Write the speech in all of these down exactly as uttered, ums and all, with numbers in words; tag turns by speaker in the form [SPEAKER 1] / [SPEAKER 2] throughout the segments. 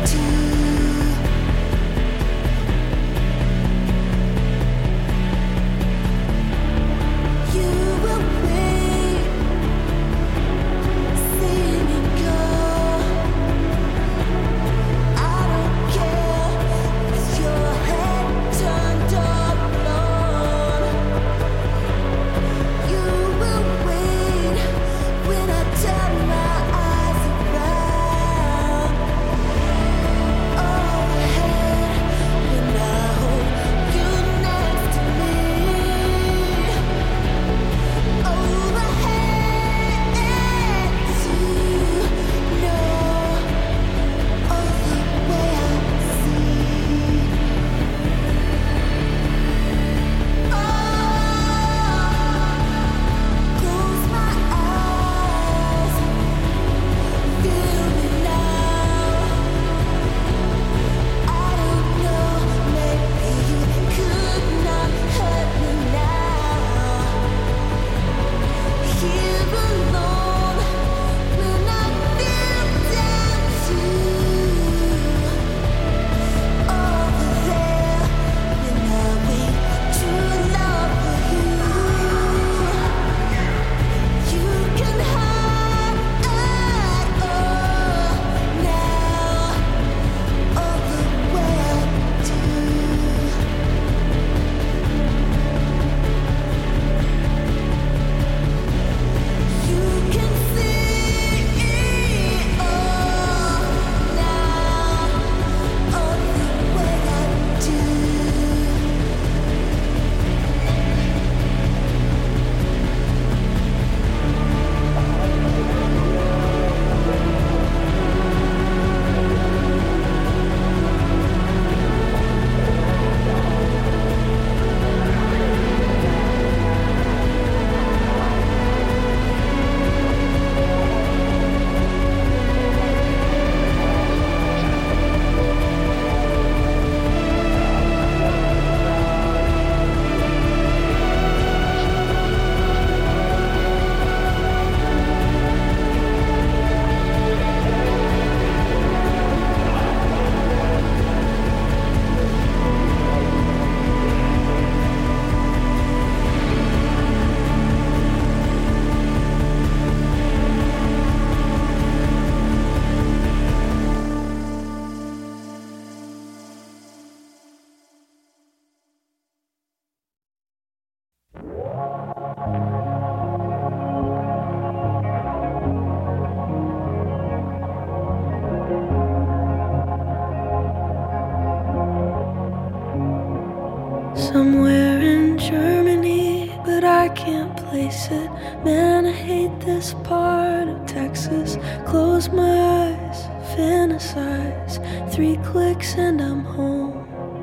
[SPEAKER 1] Somewhere in Germany, but I can't place it. Man, I hate this part of Texas. Close my eyes, fantasize. Three clicks and I'm home.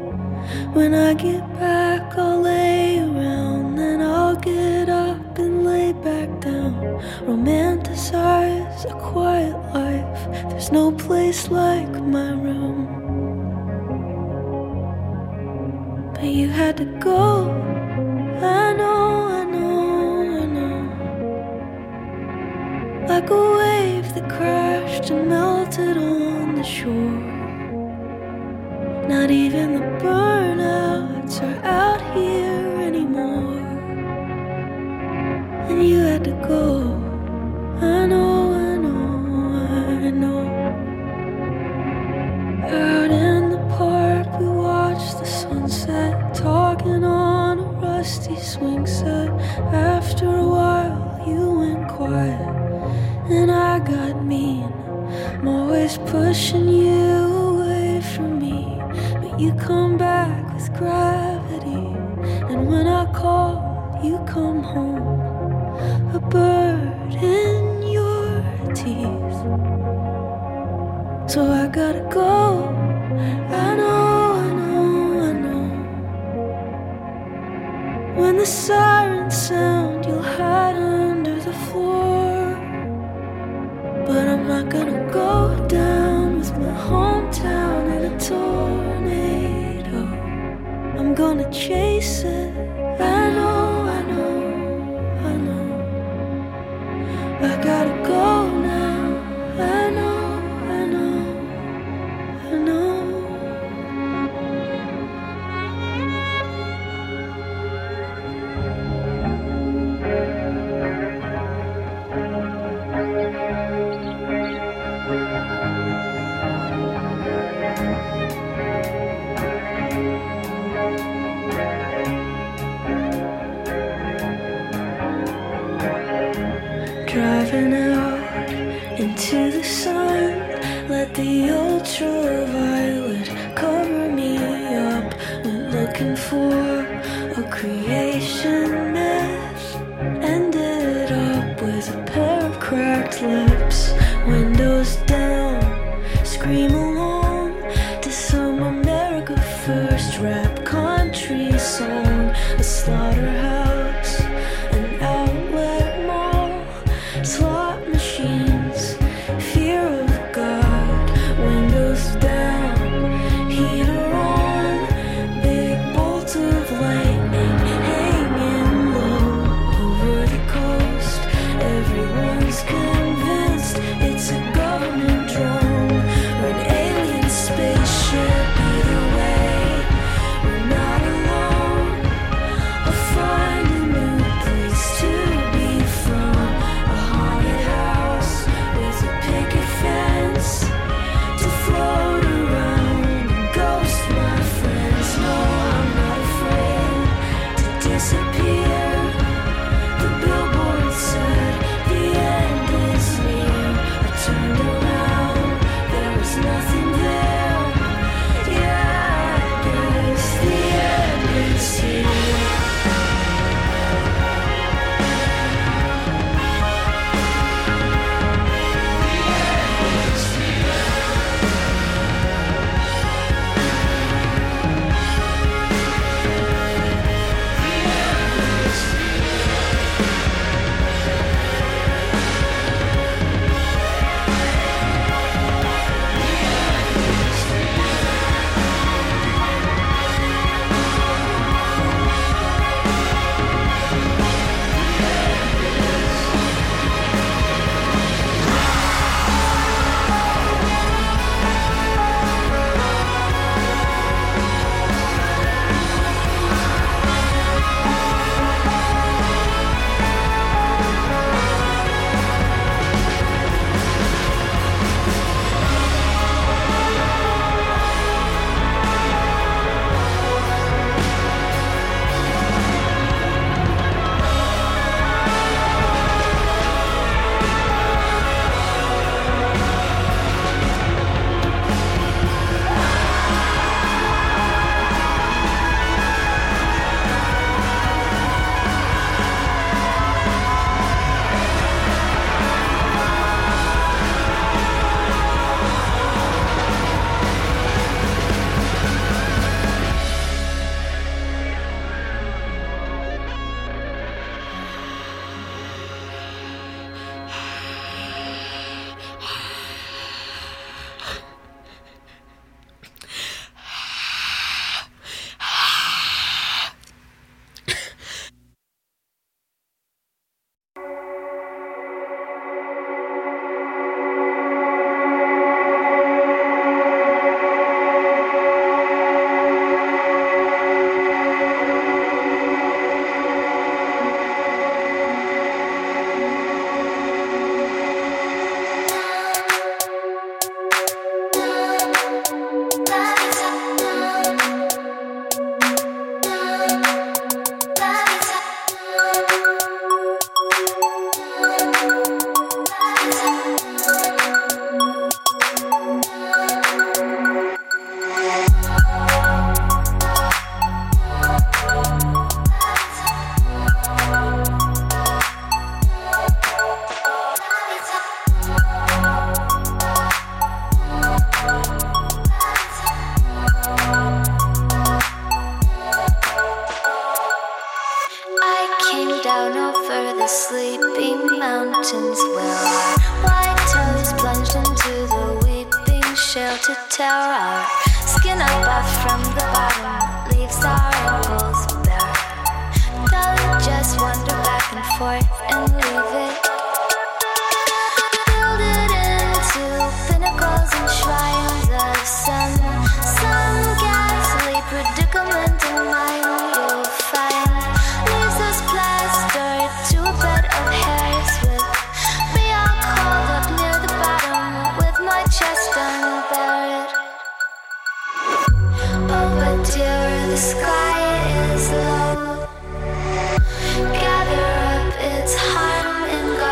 [SPEAKER 1] When I get back, I'll lay around. Then I'll get up and lay back down. Romanticize a quiet life. There's no place like my room. But you had to go. I know, I know, I know. Like a wave that crashed and melted on the shore. Not even the burnouts are out here anymore. And you had to go. I know, I know, I know. Out in the park we watched the sunset, talking on a rusty swing set. After a while you went quiet and I got mean. I'm always pushing you away from me, but you come back with gravity. And when I call, you come home. A bird in your teeth. So I gotta go. I know, I know, I know. When the sirens sound, you'll hide under the floor. But I'm not gonna go down with my hometown in a tornado. I'm gonna chase it. I know, I know, I know. I gotta go now. I know, I know, I Let the ultraviolet cover me up. We're looking for a creation myth. Ended up with a pair of cracked lips. Windows down, scream along to some America First rap country song. A slaughterhouse, an outlet mall, slot machines, fear of God. Windows down, heater on, big bolt of lightning hanging low over the coast. Everyone's convinced it's a government drone or an alien spaceship. Either way, we're not alone. I'll find a new place to be from. A haunted house with a picket fence to float around and ghost my friends. No, I'm not afraid to disappear. The billboard said the end is near. I turned around, there was nothing there. Yeah, I guess the end is here.
[SPEAKER 2] Gather up its harm and go.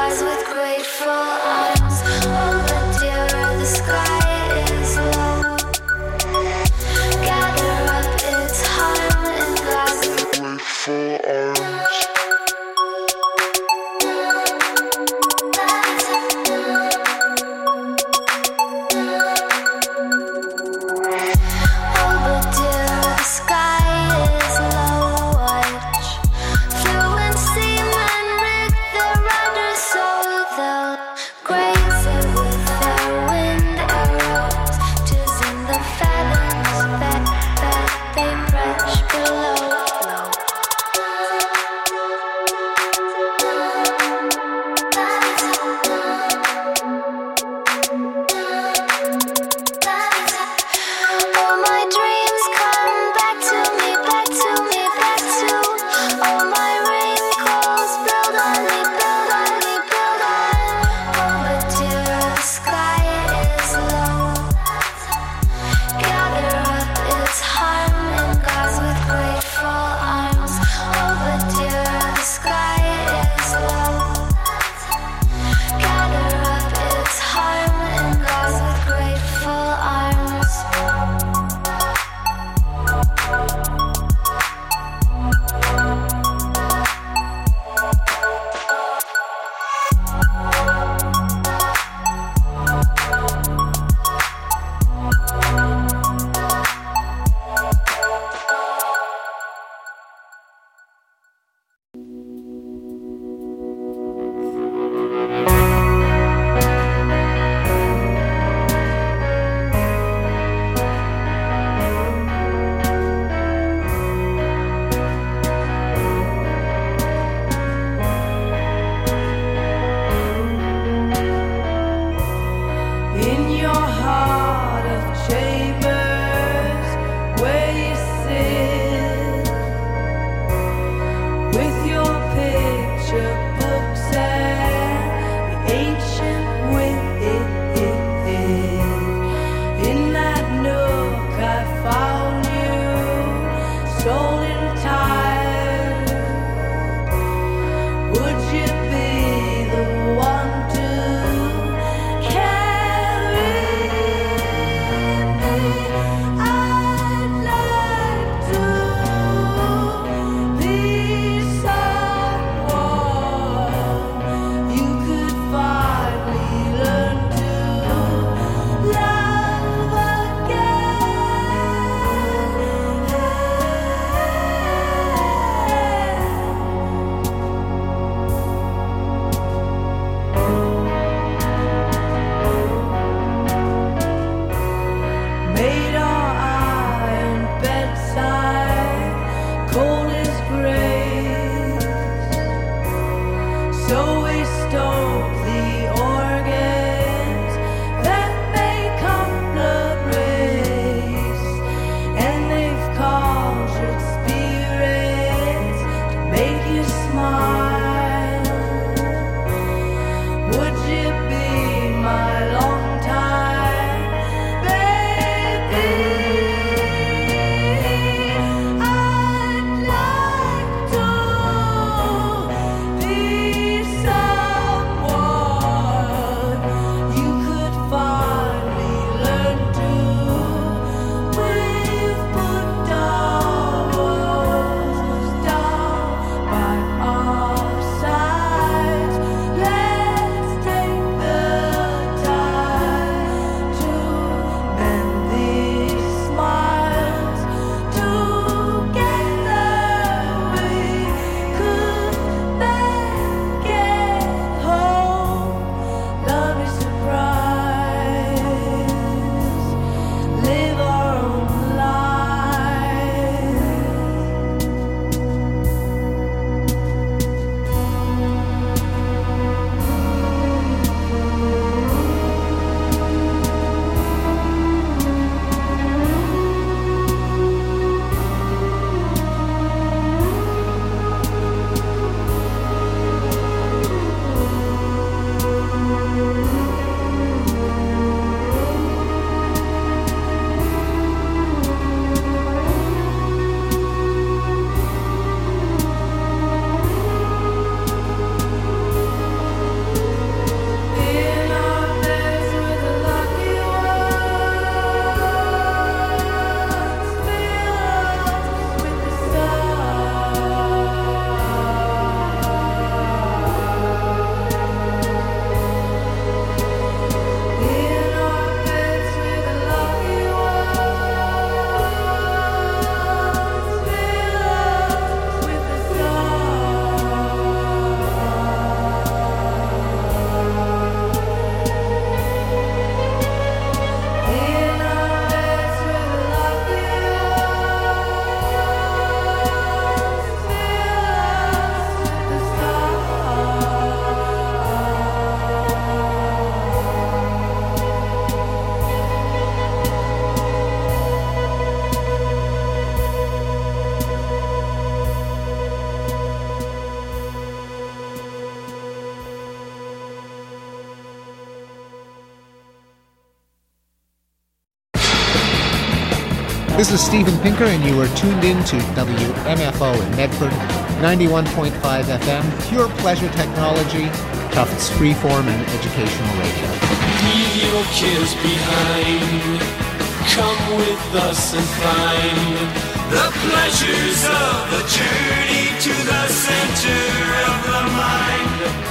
[SPEAKER 2] This is Steven Pinker, and you are tuned in to W M F O in Medford, ninety-one point five F M, pure pleasure technology, Tufts freeform and educational radio.
[SPEAKER 3] Leave your cares behind. Come with us and find the pleasures of the journey to the center of the mind.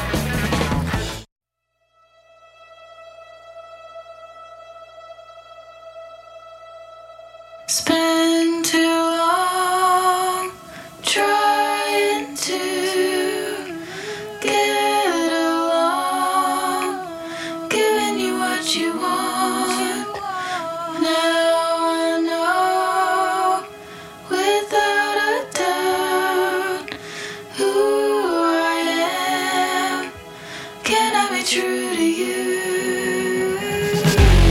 [SPEAKER 1] Spend too long trying to get along, giving you what you want. Now I know without a doubt who I am. Can I be true to you?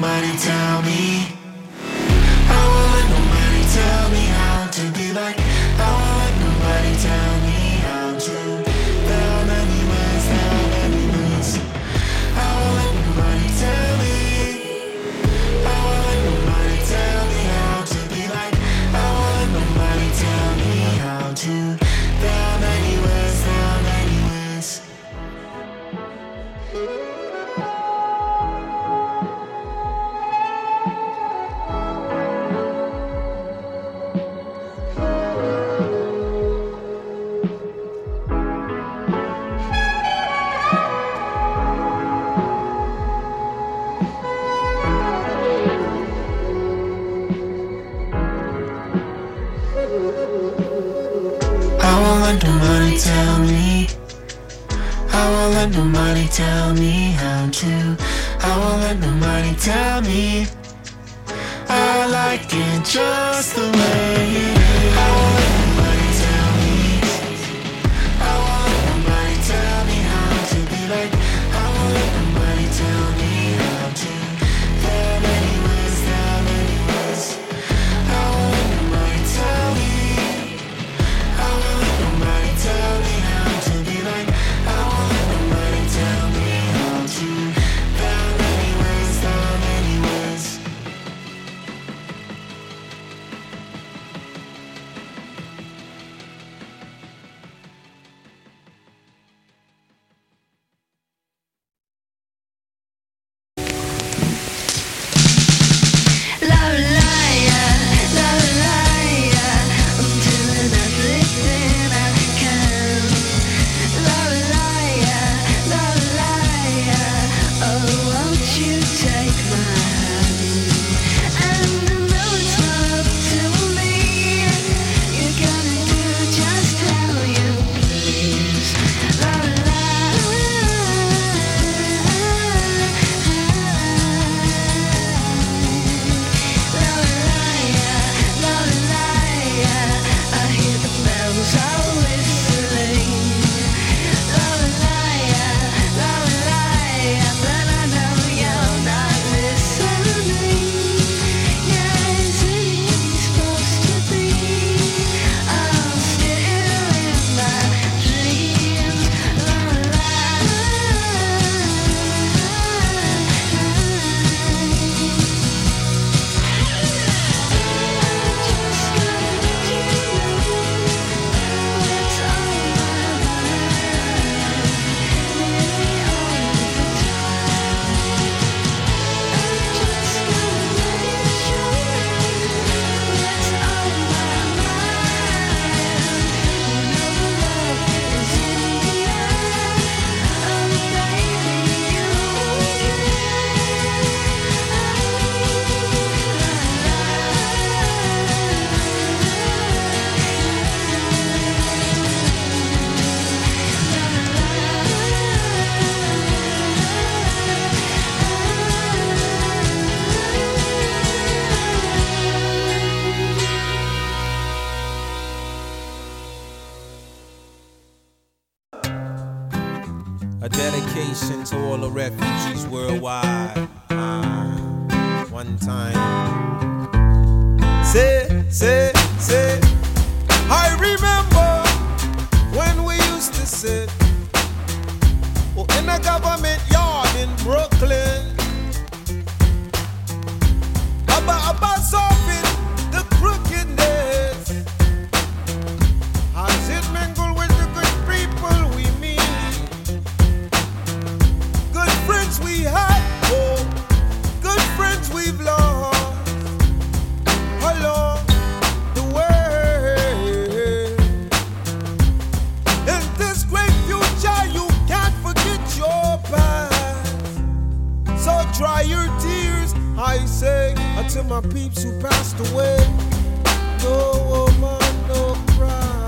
[SPEAKER 3] nobody tell me. I won't let nobody tell me how to be like. I won't let nobody tell me how to. There are many ways, there are many ways. I won't let nobody tell me. I won't let nobody tell me how to be like. I won't let nobody tell me how to. There are many ways, there are many ways. I won't let nobody tell me. I won't let nobody tell me how to. I won't let nobody tell me. I like it just the way it is. I won't let nobody tell me. I won't let nobody tell me how to be like. I won't let nobody tell me how to. There are many ways, there are many ways. I won't let nobody tell me. I won't let nobody tell me how to be like. I won't let nobody tell me how to. There are many ways, there are many ways.
[SPEAKER 4] A dedication to all the refugees worldwide. Uh, one time. Say, say, say. I remember when we used to sit oh, in a government yard in Brooklyn. About, about solving the crookedness. As it mingled with the good people we meet. Good friends we had, oh, good friends we've lost along the way. In this great future, you can't forget your past. So dry your tears, I say, until my peeps who passed away. No woman, no cry.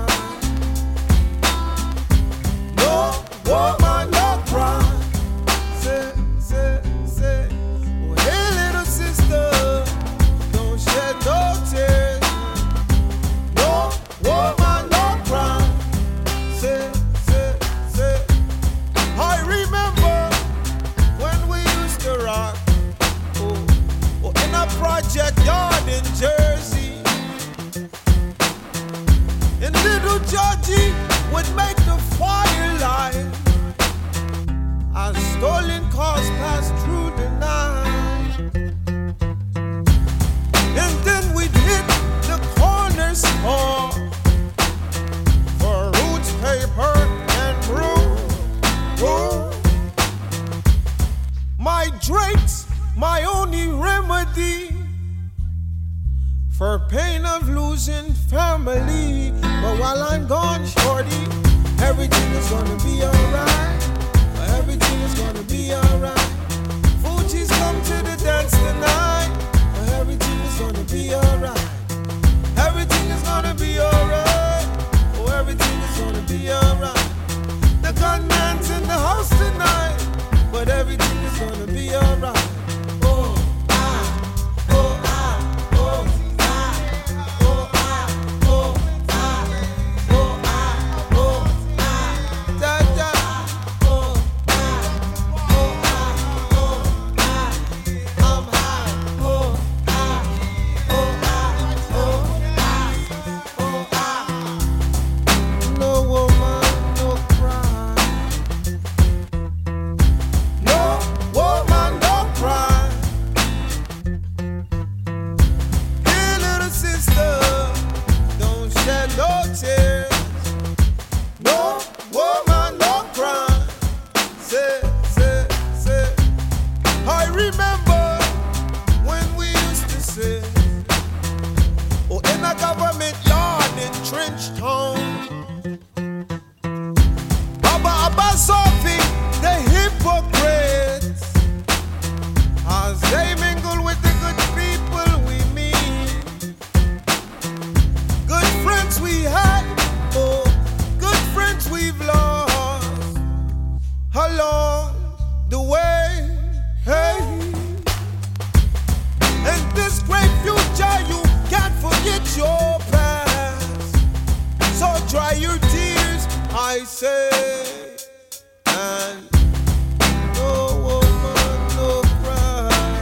[SPEAKER 4] No woman, no cry. Say, say, say, oh, hey little sister, don't shed no tears. No woman, no cry. Say, say, say, I remember when we used to rock. Oh, for pain of losing family. But while I'm gone, shorty, everything is gonna be alright. Everything is gonna be alright. Fuji's come to the dance tonight. Everything is gonna be alright. Everything is gonna be alright. Oh, everything is gonna be alright. The gunman's in the house tonight, but everything is gonna be alright. Oh, I, oh, I, oh, I, oh, I, oh, I, oh, I, oh, I, da, da, oh, I, oh, I, oh, I, I'm high, oh, I, oh, I, oh, I, oh, I. No woman, no cry. No woman, don't cry. Dear little sister, don't shed no tears. No woman, don't cry. Say, say, say. I remember when we used to say, oh, in a government yard in Trench Town, Baba Abasofi, the hypocrites, as they mingle with the good people we meet. Good friends we had, oh, good friends we've lost along the way. Hey, in this great future, you can't forget your past. So dry your tears, I say, and no woman, no cry.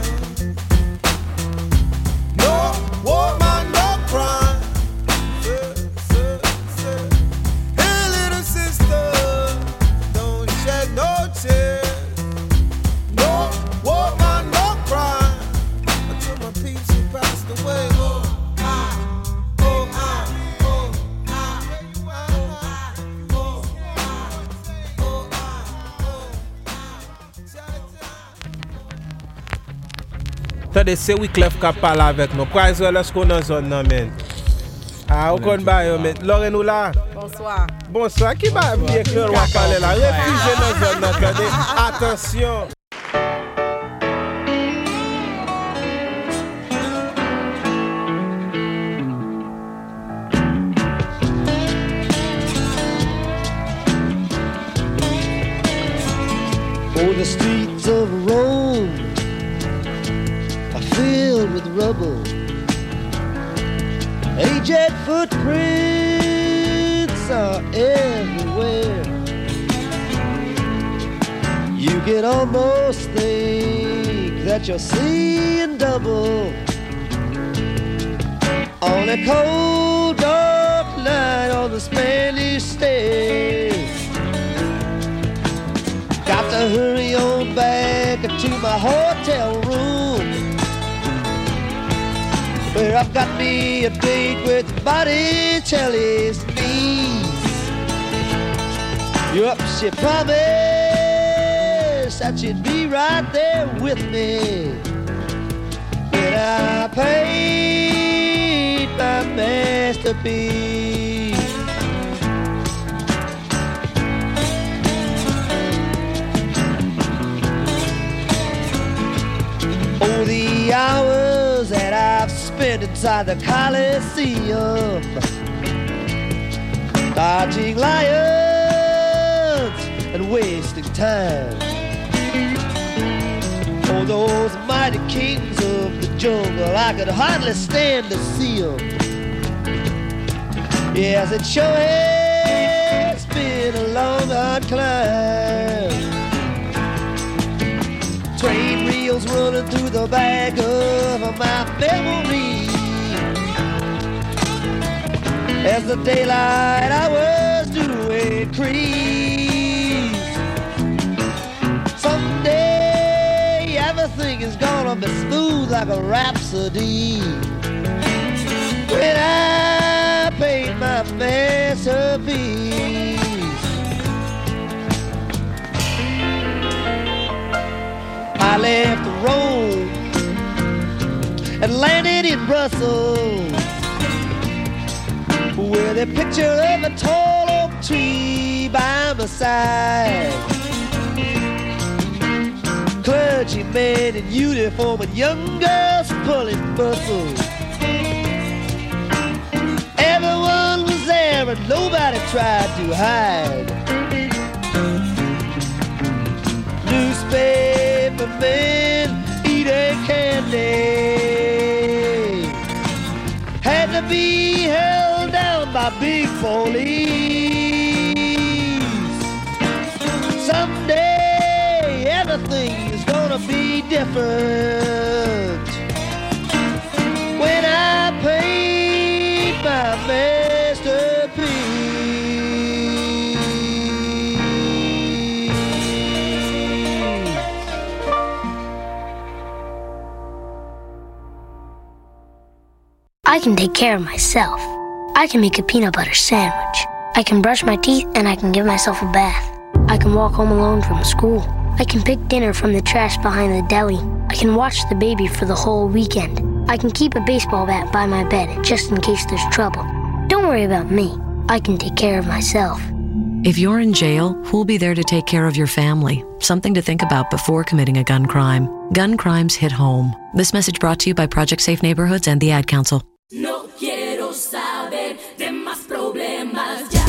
[SPEAKER 4] No woman, no cry. Say, say, say. Hey, little sister, don't shed no tears. No woman, no cry. Until my peeps who passed away. Oh, I, oh, I, oh, I, oh, I, oh, I, oh, I.
[SPEAKER 5] Tade se Wyclef ka pala avek nou. Kwa zo lè sko nan zon nan men. Ah, ou kon ba yo men. Lore nou la?
[SPEAKER 6] Bonsoir.
[SPEAKER 5] Bonsoir. Ki ba biye kleur wap pale la? Refugee nan zon nan tade. Atensyon.
[SPEAKER 7] Oh, the streets of Rome are filled with rubble. Aged footprints are everywhere. You can almost think that you're seeing double on a cold, dark night on the Spanish stairs. Got to hurry on back to my hotel room, where I've got me a date with Botticelli's niece. Yup, she promised that she'd be right there with me when I paint my masterpiece. Oh, the hours that I've spent inside the Coliseum, dodging lions and wasting time. Oh, those mighty kings of the jungle, I could hardly stand to see them. Yes, it sure has been a long, hard climb. Train wheels running through the back of my memory, as the daylight hours do increase. Someday everything is gonna be smooth like a rhapsody when I paint my masterpiece. I left Rome and landed in Brussels, with a picture of a tall oak tree by my side. Clergymen in uniform and young girls pulling muscles. Everyone was there and nobody tried to hide. Newspaper men eating candy had to be held down by big police. Someday everything is gonna be different when I paint my masterpiece.
[SPEAKER 6] I can take care of myself. I can make a peanut butter sandwich. I can brush my teeth and I can give myself a bath. I can walk home alone from school. I can pick dinner from the trash behind the deli. I can watch the baby for the whole weekend. I can keep a baseball bat by my bed just in case there's trouble. Don't worry about me. I can take care of myself.
[SPEAKER 8] If you're in jail, who'll be there to take care of your family? Something to think about before committing a gun crime. Gun crimes hit home. This message brought to you by Project Safe Neighborhoods and the Ad Council.
[SPEAKER 9] No quiero saber de más problemas ya.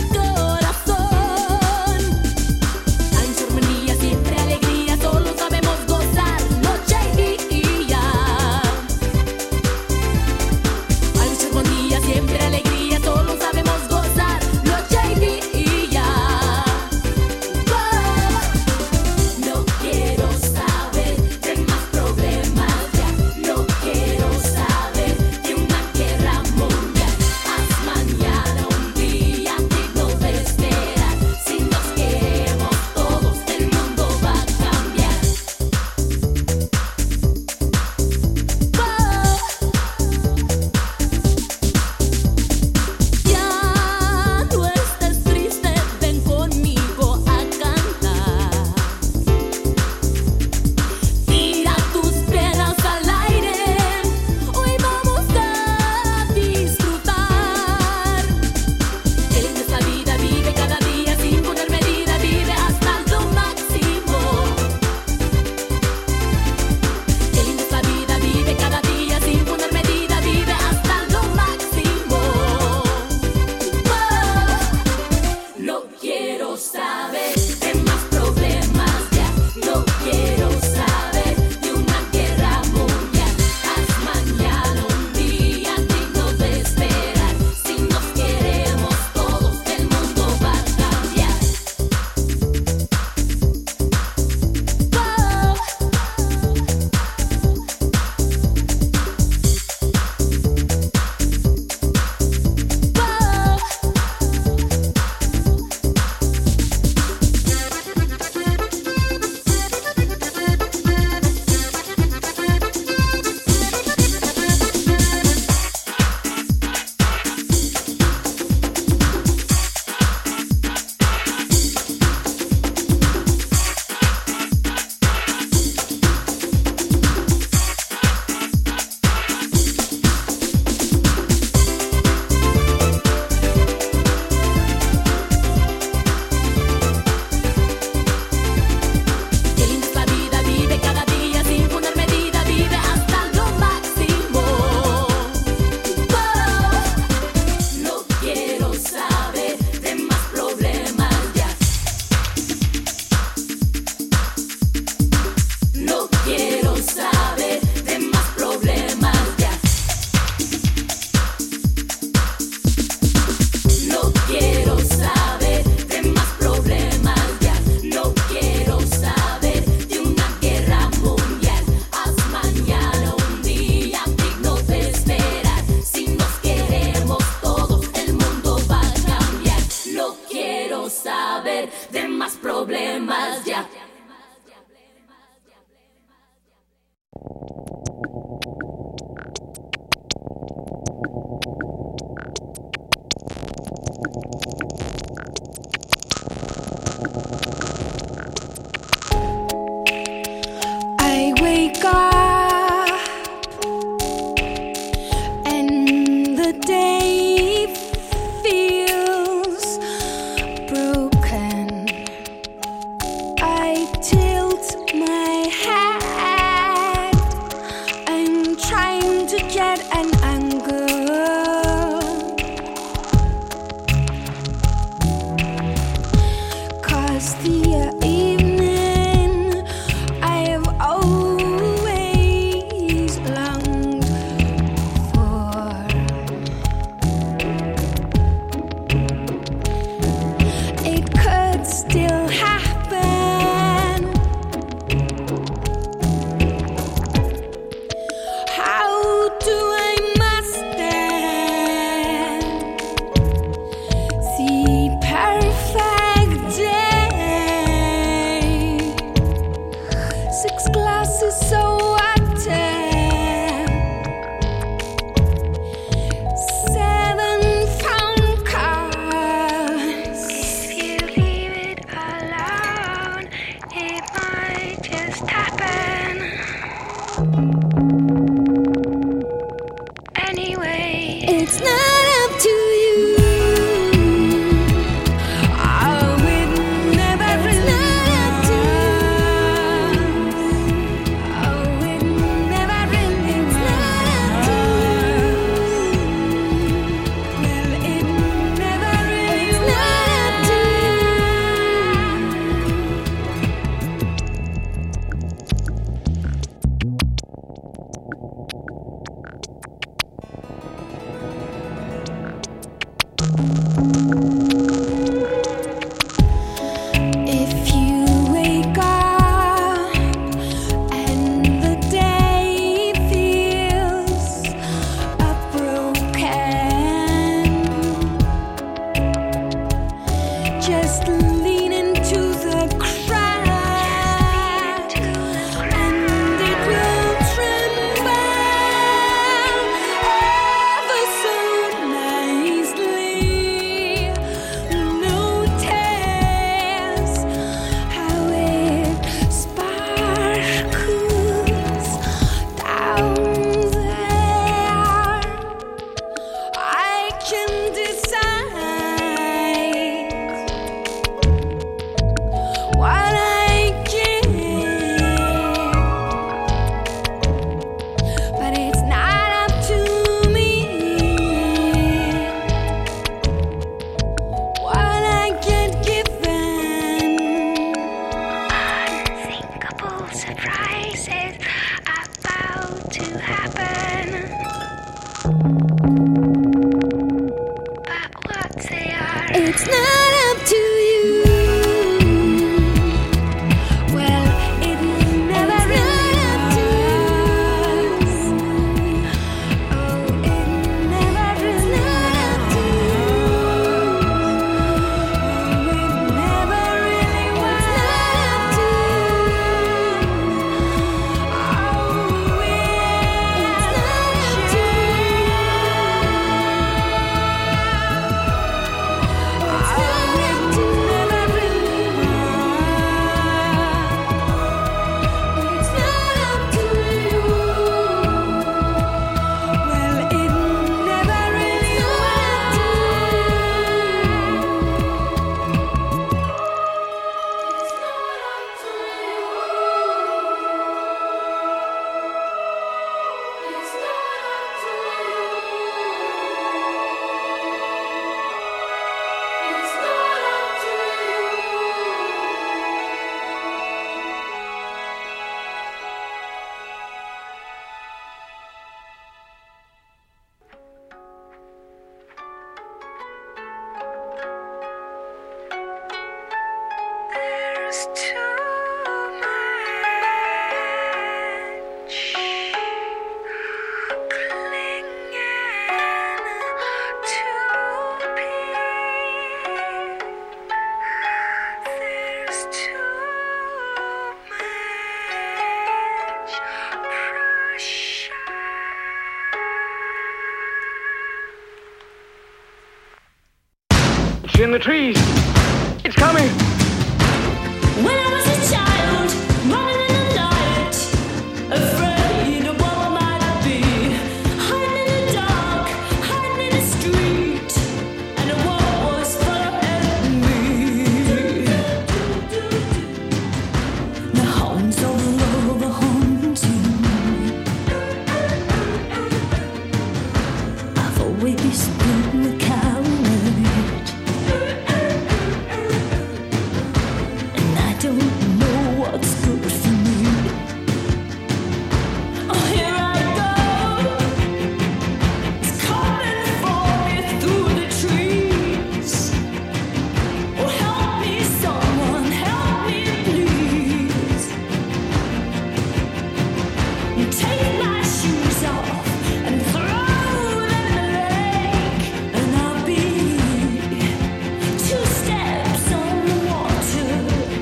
[SPEAKER 10] Sabemos in the trees. It's coming.
[SPEAKER 9] When I was a child, running in the night, afraid of what I might be, hiding in the dark, hiding in the street, and the world was full of enemy. The hounds of love are haunting. I've always been the coward, and I don't know what's good for me. Oh, here I go. It's coming for me through the trees. Oh, help me, someone, help me, please. You take my shoes off and throw them in the lake, and I'll be two steps on the water.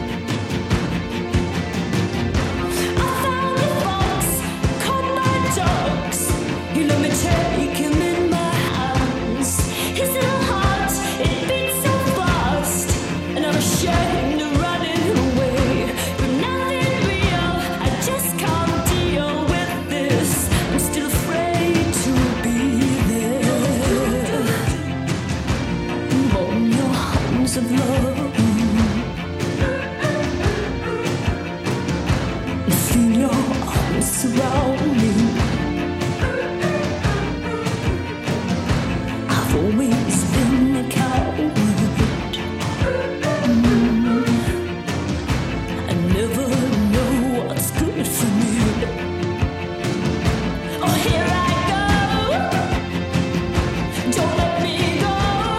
[SPEAKER 9] I found the fox, caught my ducks. You let me take him in my hands. His little heart, it beats so fast, and I'm ashamed of running away. But nothing real, I just can't deal with this. I'm still afraid to be there. Hold your arms of love and feel your arms surround me. I've always been a coward. Mm. I never know what's good for me. Oh, here I go. Don't let me go.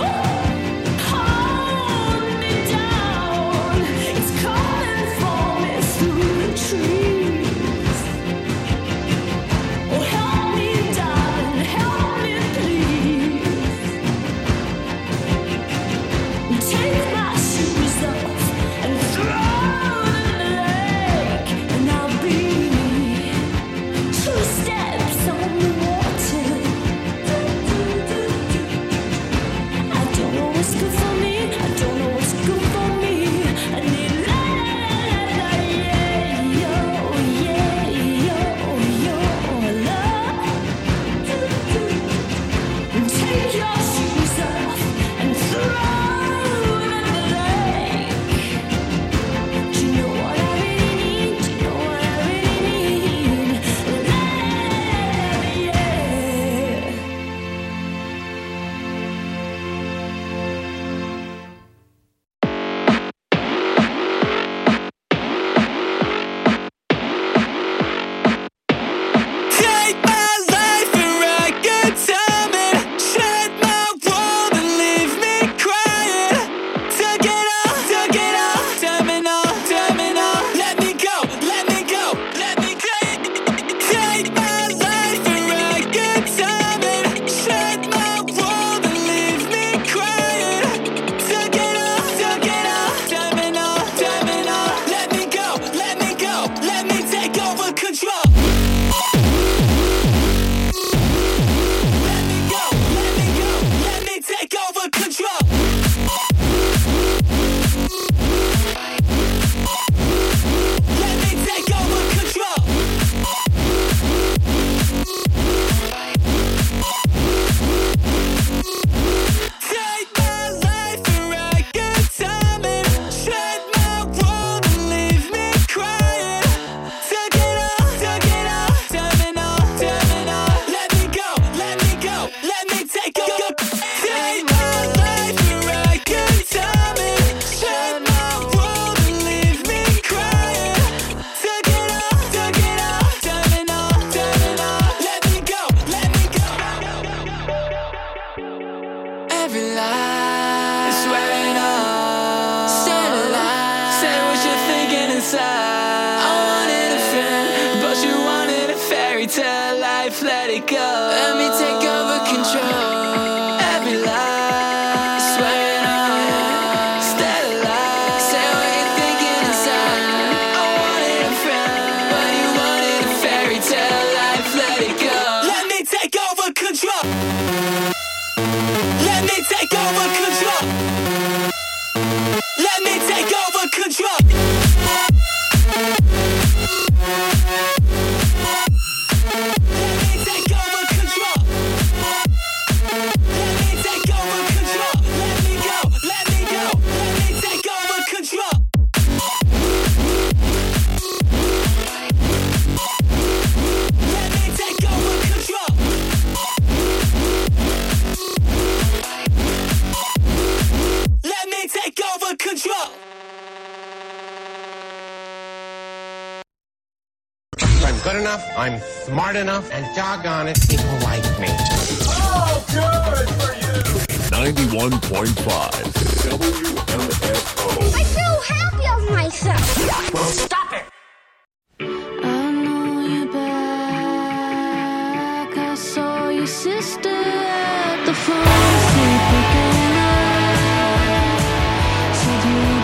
[SPEAKER 9] Hold me down. It's coming for me through the trees. Oh, help me, darling, help me, please. Take my shoes off and throw them in the lake, and I'll be two steps on the water. I don't know what's good for me. I don't know what's good for me. I need la la la yeah yo yeah yo yo love. Take your shoes off and throw them in the lake. Do you know what I really need? Do you know what I really need? La yeah.
[SPEAKER 3] Take my life and write good timing. Shed my world and leave me crying. Took it all, took it all, terminal, terminal. Let me go, let me go, let me go. Take my life and write good timing. Shed my world and leave me crying. Took it all, took it all, terminal, terminal. Let me go, let me go, let me take over control. Let me go, let me go, let me take over control. Let me take over control. Take my life and write good timing. Shed my world and leave me crying. Took it all, took it all, terminal, terminal. Let me go, let me go, let me take over. Take my life and write good timing. Shed my world and leave me crying. Took it all, took it all, terminal, terminal. Let me go, let me go. Every lie is swearing up. Still alive. Say what you're thinking inside. I wanted a friend, but you wanted a fairy tale life. Let it go. Let me take over control. Every lie is swearing up. Still alive. Say what you're thinking inside. I wanted a friend, but you wanted a fairy tale life. Let it go. Let me take over control. Let me take over control.
[SPEAKER 11] I'm smart enough, and doggone it, people like me.
[SPEAKER 12] Oh, good for you!
[SPEAKER 13] ninety-one point five W M F O.
[SPEAKER 14] I feel happy of myself.
[SPEAKER 12] Well, stop it!
[SPEAKER 1] I know you're back. I saw your sister at the pharmacy picking up. Said you were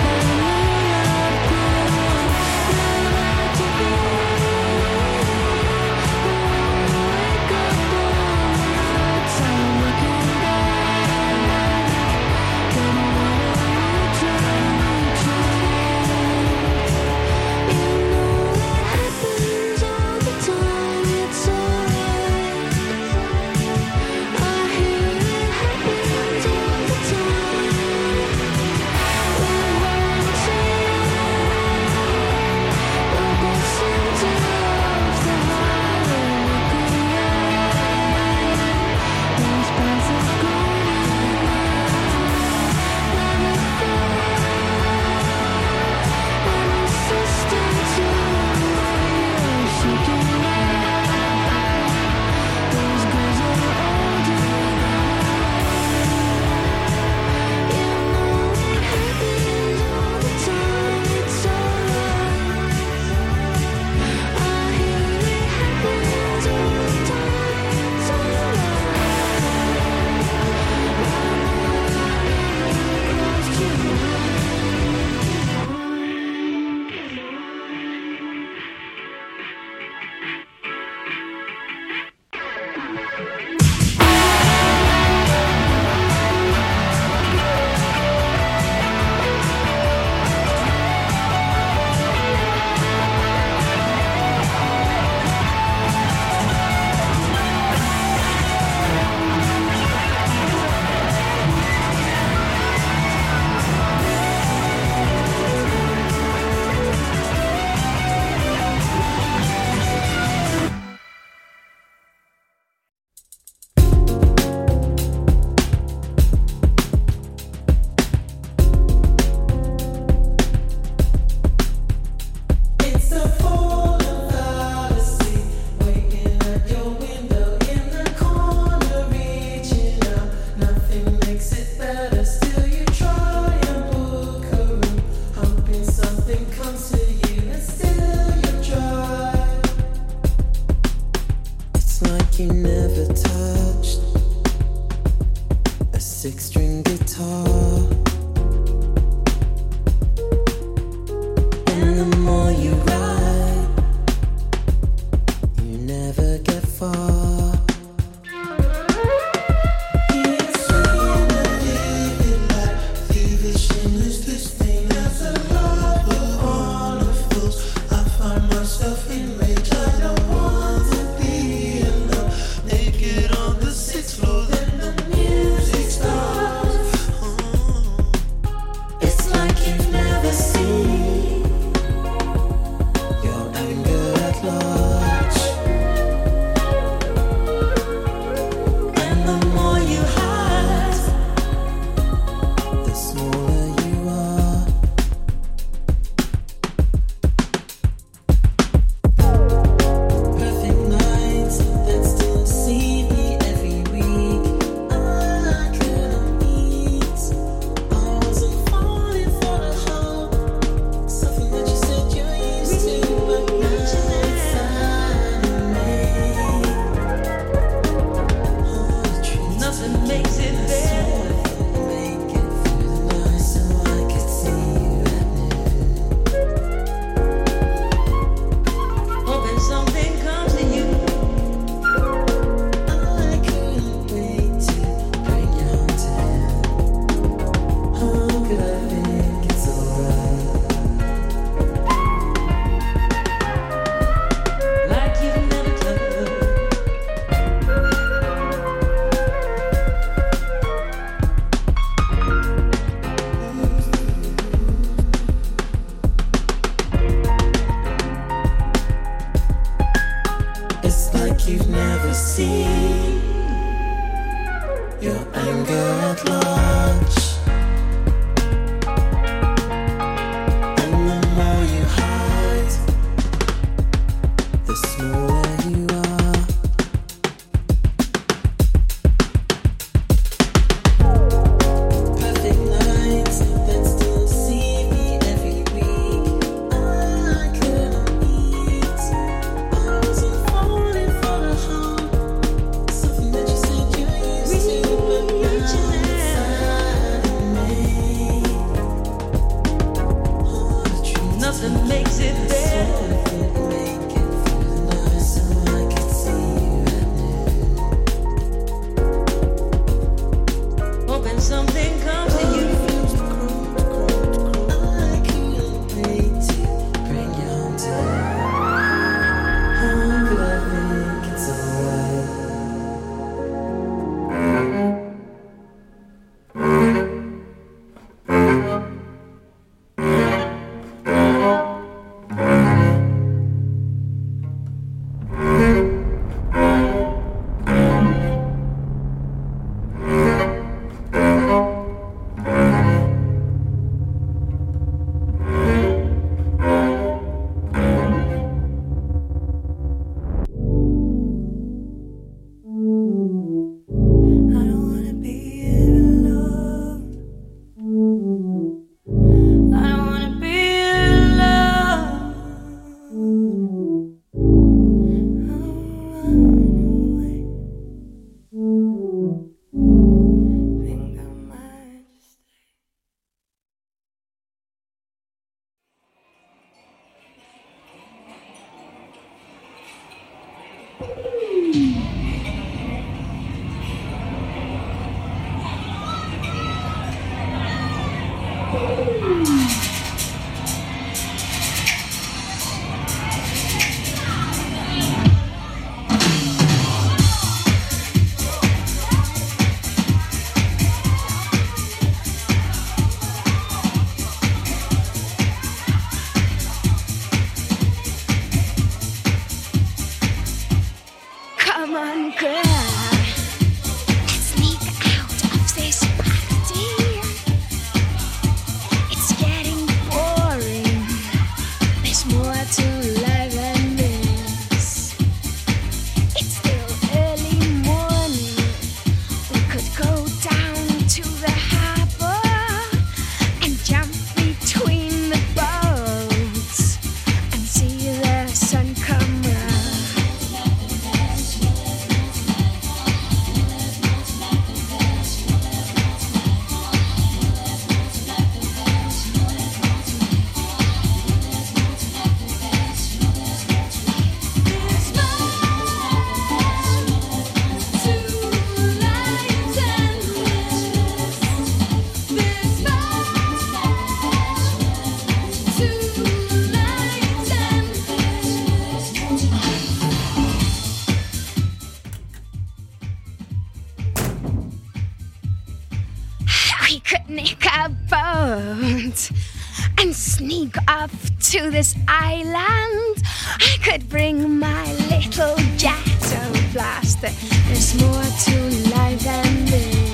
[SPEAKER 3] you've never seen. Your anger at large. And the more you hide, the smaller you are. Perfect nights that still see me every week. I couldn't eat. I wasn't falling for the harm. Something that you said you used to, but now inside me.
[SPEAKER 9] Nothing makes it better.
[SPEAKER 3] Make it feel nice so I could see you at noon.
[SPEAKER 9] Hoping something comes to you.
[SPEAKER 3] I can't wait to bring you home to you. But I think it's alright.
[SPEAKER 1] I don't wanna be alone. I don't wanna be alone. I'll run away. Think I might stay. Come on, girl. Let's sneak out of this party. It's getting boring. There's more to life than this. It's still early morning. We could go down to the harbor and jump between the boats and see the sun come out. We could make a boat and sneak off to this island. I could bring my little ghetto blaster. There's more to life than this.